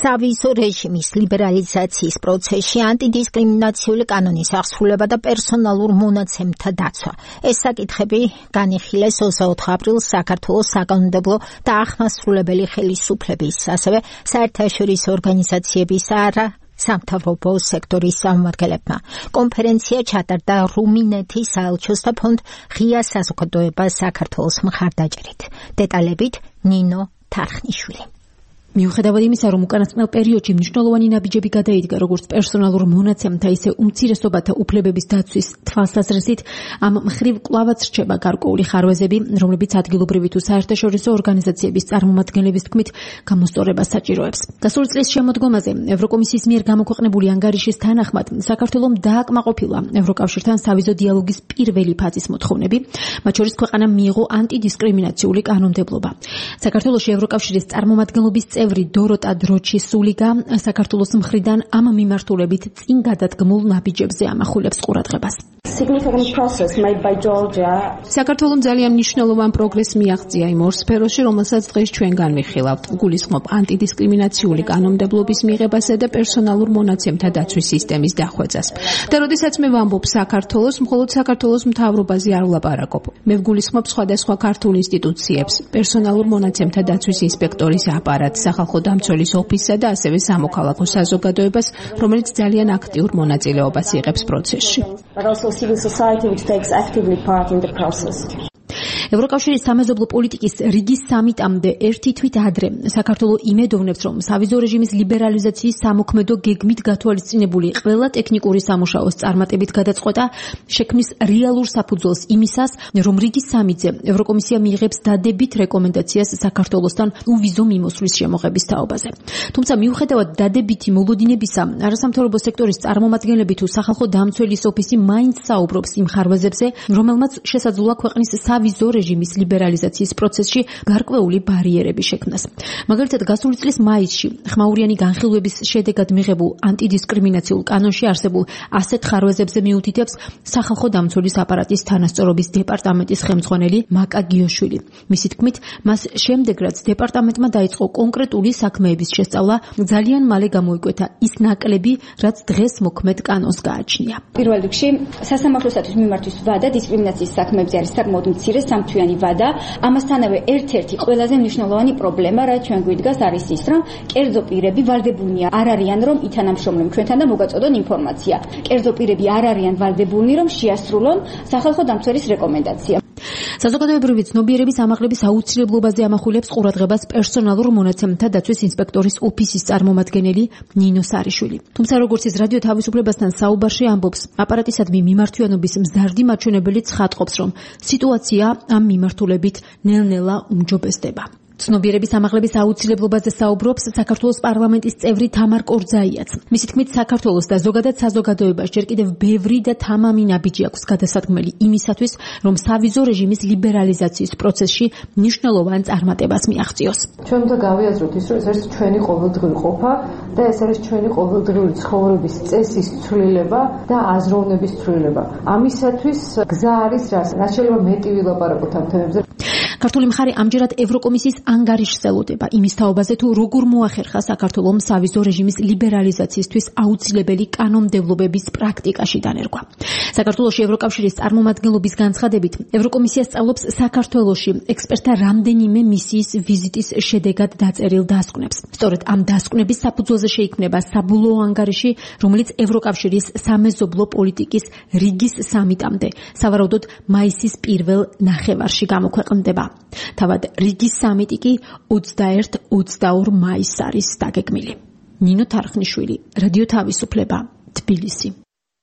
სავიზო რეჟიმის ლიბერალიზაციის პროცესში ანტიდისკრიმინაციული კანონის აღსრულება და პერსონალურ მონაცემთა დაცვა. ეს საკითხები განიხილეს 24 აპრილს საქართველოს საკანონმდებლო და ახმასრულებელი ხელისუფლების, ასევე საერთაშორისო ორგანიზაციების სამთავრობო სექტორის წარმომადგენლებმა. კონფერენცია ჩატარდა რუმინეთის საელჩოს და ფონდ ღია საზოგადოება საქართველოს მხარდაჭერით. დეტალებით ნინო თარხნიშვილი. მიუხედავად იმისა, რომ უკანასკნელ პერიოდში მნიშვნელოვანი ნაბიჯები გადაიდგა როგორც პერსონალურ მონაცემთა, ისე უმცირესობათა უფლებების დაცვის თვალსაზრისით, ამ მხრივ კვლავაც რჩება გარკვეული ხარვეზები, რომლებიც ადგილობრივი თუ საერთაშორისო ორგანიზაციების წარმომადგენლების თქმით გამოსწორებას საჭიროებს. გასული წლის შემოდგომაზე ევროკომისიის მიერ გამოქვეყნებული ანგარიშის თანახმად, საქართველომ დააკმაყოფილა ევროკავშირთან სავიზო დიალოგის პირველი ფაზის მოთხოვნები, მათ შორის ქვეყანამ მიიღო ანტიდისკრიმინაციული კანონმდებლობა. საქართველოში ევროკავშირის წარმომადგენლობის წევრი დოროტა დროჩისულიგა საქართველოს მხრიდან ამ მიმართულებით წინ გადადგმულ ნაბიჯებზე ამახვილებს ყურადღებას. საქართველომ ძალიან მნიშვნელოვან პროგრესს მიაღწია იმ ორ სფეროში, რომელსაც დღეს ჩვენ განვიხილავთ. გულისხმობ ანტიდისკრიმინაციული კანონმდებლობის მიღებასა და პერსონალურ მონაცემთა დაცვის სისტემის დახვეწას. და როდესაც მე ვამბობ საქართველოს, მხოლოდ საქართველოს მთავრობაზე არ ვლაპარაკობ. მე ვგულისხმობ სხვადასხვა ქართულ ინსტიტუციებს, პერსონალურ მონაცემთა დაცვის ინსპექტორის აპარატს, სახალხო დამცველის ოფისსა და ასევე სამოქალაქო საზოგადოებას, რომელიც ძალიან აქტიურ მონაწილეობას იღებს პროცესში. Civil society which takes actively part in the process. ევროკავშირის სამეზობლო პოლიტიკის რიგის სამიტამდე ერთი თვით ადრე საქართველო იმედოვნებს, რომ სავიზო რეჟიმის ლიბერალიზაციის სამოქმედო გეგმით გათვალისწინებული ყველა ტექნიკური სამუშაოს წარმატებით გადაწყვეტა შექმნის რეალურ საფუძველს იმისას, რომ რიგის სამიტზე ევროკომისია მიიღებს დადებით რეკომენდაციას საქართველოსთან უვიზო მიმოსვლის შემოღების თაობაზე. თუმცა მიუხედავად დადებითი მოლოდინებისა, არასამთავრობო სექტორის წარმომადგენლები თუ სახალხო დამცველის ოფისი მაინც საუბრობს იმ ხარვეზებზე, რომელმაც შესაძლოა ქვეყნის სავიზო რეჟიმის ლიბერალიზაციის პროცესში გარკვეული ბარიერები შექმნას. მაგალითად, გასული წლის მაისში ხმაურიანი განხილვების შედეგად მიღებულ ანტიდისკრიმინაციულ კანონში არსებულ ასეთ ხარვეზებზე მიუთითებს სახალხო დამცველის აპარატის თანასწორობის დეპარტამენტის ხელმძღვანელი მაკა გიოშვილი. მისი თქმით, მას შემდეგ რაც დეპარტამენტმა დაიწყო კონკრეტული საქმეების შესწავლა, ძალიან მალე გამოიკვეთა ის ნაკლები, რაც დღეს მოქმედ კანონს გააჩნია. პირველ რიგში სასამართლოსათვის მიმართვის ვადა დისკრიმინაციის საქმეებზე არის საკმაოდ მცირე სამთვიანი ვადა. ამასთანავე ერთ-ერთი ყველაზე მნიშვნელოვანი პრობლემა, რაც ჩვენ გვიდგას, არის ის, რომ კერძო პირები ვალდებულნი არ არიან, რომ ითანამშრომლონ ჩვენთან და მოგაწოდონ ინფორმაცია. კერძო პირები არ არიან ვალდებულნი, რომ შეასრულონ სახალხო დამცველის რეკომენდაცია. საზოგადოებრივი ცნობიერების ამაღლების აუცილებლობაზე ამახვილებს ყურადღებას პერსონალურ მონაცემთა დაცვის ინსპექტორის ოფისის წარმომადგენელი ნინო სარიშვილი. თუმცა როგორც ის რადიო თავისუფლებასთან საუბარში ამბობს, აპარატისადმი მიმართვიანობის მზარდი მაჩვენებელი ცხადყოფს, რომ სიტუაცია ამ მიმართულებით ნელ-ნელა უმჯობესდება. ცნობიერების ამაღლების აუცილებლობაზე საუბრობს საქართველოს პარლამენტის წევრი თამარ კორძაიაც. მისი თქმით, საქართველოს და ზოგადად საზოგადოებას ჯერ კიდევ ბევრი და თამამი ნაბიჯი აქვს გადასადგმელი იმისათვის, რომ სავიზო რეჟიმის ლიბერალიზაციის პროცესში მნიშვნელოვან წარმატებას მიაღწიოს. ჩვენ უნდა გავიაზროთ ის, რომ ეს არის ჩვენი ყოველდღიური ყოფა და ეს არის ჩვენი ყოველდღიური ცხოვრების წესის ცვლილება და აზროვნების ცვლილება. ამისათვის გზა არის რაც შეიძლება მეტი ვილაპარაკოთ ამ თემებზე. ქართული მხარე ამჯერად ევროკომისიის ანგარიშს ელოდება იმის თაობაზე, თუ როგორ მოახერხა საქართველომ სავიზო რეჟიმის ლიბერალიზაციისთვის აუცილებელი კანონმდებლობების პრაქტიკაში დანერგვა. საქართველოში ევროკავშირის წარმომადგენლობის განცხადებით, ევროკომისია სწავლობს საქართველოში ექსპერტთა რამდენიმე მისიის ვიზიტის შედეგად დაწერილ დასკვნებს. სწორედ ამ დასკვნების საფუძველზე შეიქმნება საბოლოო ანგარიში, რომელიც ევროკავშირის სამეზობლო პოლიტიკის რიგის სამიტამდე, სავარაუდოდ მაისის პირველ ნახევარში გამოქვეყნდება. თავად რიგის სამიტი კი 21-22 მაისს არის დაგეგმილი. ნინო თარხნიშვილი, რადიო თავისუფლება, თბილისი.